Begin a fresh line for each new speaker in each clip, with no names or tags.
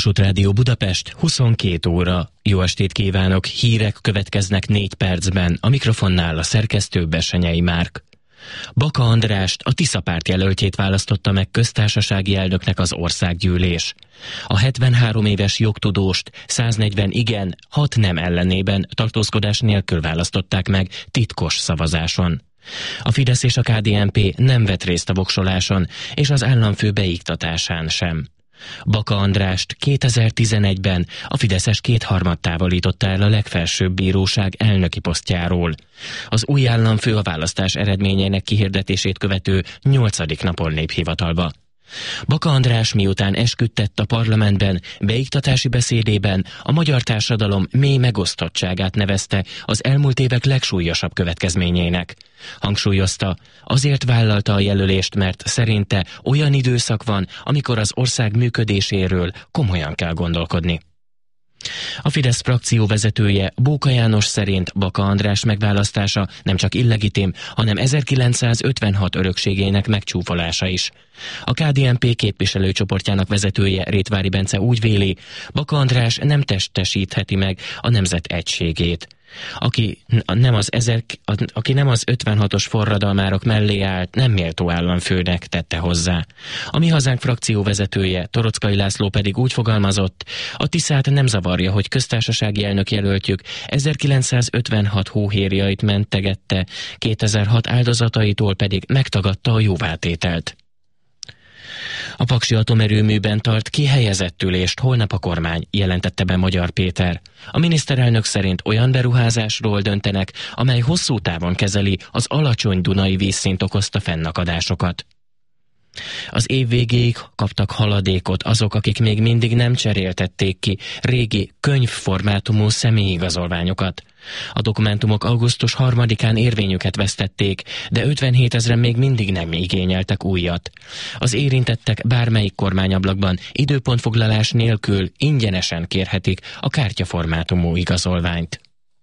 Kossuth Rádió Budapest, 22 óra. Jó estét kívánok, hírek következnek 4 percben. A mikrofonnál a szerkesztő Bessenyei Márk. Baka Andrást, a Tisza párt jelöltjét választotta meg köztársasági elnöknek az országgyűlés. A 73 éves jogtudóst 140 igen, 6 nem ellenében tartózkodás nélkül választották meg titkos szavazáson. A Fidesz és a KDNP nem vett részt a voksoláson, és az államfő beiktatásán sem. Baka Andrást 2011-ben a fideszes kétharmad távolította el a legfelsőbb bíróság elnöki posztjáról. Az új államfő a választás eredményeinek kihirdetését követő 8. napon lép hivatalba. Baka András miután esküdtett a parlamentben, beiktatási beszédében a magyar társadalom mély megosztottságát nevezte az elmúlt évek legsúlyosabb következményének. Hangsúlyozta, azért vállalta a jelölést, mert szerinte olyan időszak van, amikor az ország működéséről komolyan kell gondolkodni. A Fidesz frakció vezetője, Bóka János szerint Baka András megválasztása nem csak illegitim, hanem 1956 örökségének megcsúfolása is. A KDNP képviselőcsoportjának vezetője, Rétvári Bence úgy véli, Baka András nem testesítheti meg a nemzet egységét. Aki nem az 56-os forradalmárok mellé állt, nem méltó államfőnek, tette hozzá. A Mi Hazánk frakció vezetője, Toroczkai László pedig úgy fogalmazott, a Tiszát nem zavarja, hogy köztársasági elnök jelöltjük 1956 hóhérjait mentegette, 2006 áldozataitól pedig megtagadta a jóvátételt. A Paksi atomerőműben tart kihelyezett ülést holnap a kormány, jelentette be Magyar Péter. A miniszterelnök szerint olyan beruházásról döntenek, amely hosszú távon kezeli az alacsony dunai vízszint okozta fennakadásokat. Az év végéig kaptak haladékot azok, akik még mindig nem cseréltették ki régi könyvformátumú személyigazolványokat. A dokumentumok augusztus 3-án érvényüket vesztették, de 57 000 még mindig nem igényeltek újat. Az érintettek bármelyik kormányablakban időpontfoglalás nélkül ingyenesen kérhetik a kártyaformátumú igazolványt.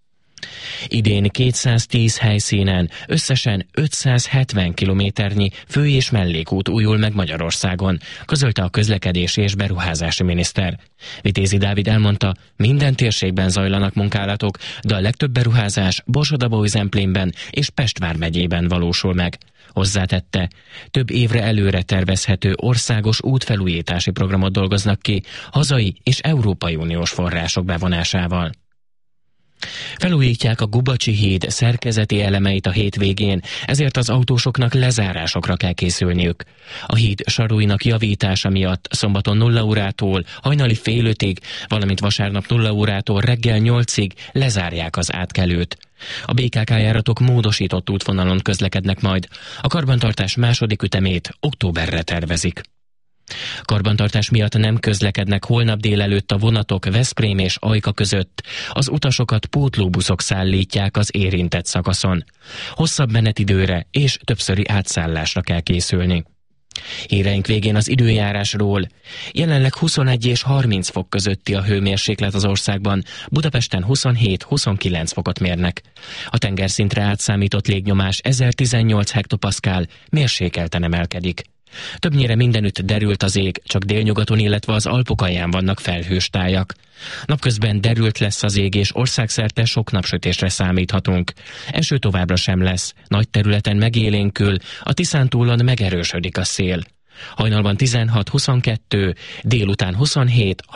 Idén 210 helyszínen összesen 570 kilométernyi fő- és mellékút újul meg Magyarországon, közölte a közlekedési és beruházási miniszter. Vitézi Dávid elmondta, minden térségben zajlanak munkálatok, de a legtöbb beruházás Borsod-Abaúj-Zemplénben és Pest vármegyében valósul meg. Hozzátette, több évre előre tervezhető országos útfelújítási programot dolgoznak ki hazai és európai uniós források bevonásával. Felújítják a Gubacsi híd szerkezeti elemeit a hétvégén, ezért az autósoknak lezárásokra kell készülniük. A híd saruinak javítása miatt szombaton 0 órától hajnali fél 5-ig, valamint vasárnap 0 órától reggel 8-ig lezárják az átkelőt. A BKK járatok módosított útvonalon közlekednek majd. A karbantartás második ütemét októberre tervezik. Karbantartás miatt nem közlekednek holnap délelőtt a vonatok Veszprém és Ajka között. Az utasokat pótlóbuszok szállítják az érintett szakaszon. Hosszabb menetidőre és többszöri átszállásra kell készülni. Híreink végén az időjárásról. Jelenleg 21 és 30 fok közötti a hőmérséklet az országban, Budapesten 27-29 fokot mérnek. A tengerszintre átszámított légnyomás 1018 hektopaszkál, mérsékelten emelkedik. Többnyire mindenütt derült az ég, csak délnyugaton, illetve az Alpok alján vannak felhős tájak. Napközben derült lesz az ég, és országszerte sok napsütésre számíthatunk. Eső továbbra sem lesz, nagy területen megélénkül, a Tiszántúlon megerősödik a szél. Hajnalban 16-22, délután 27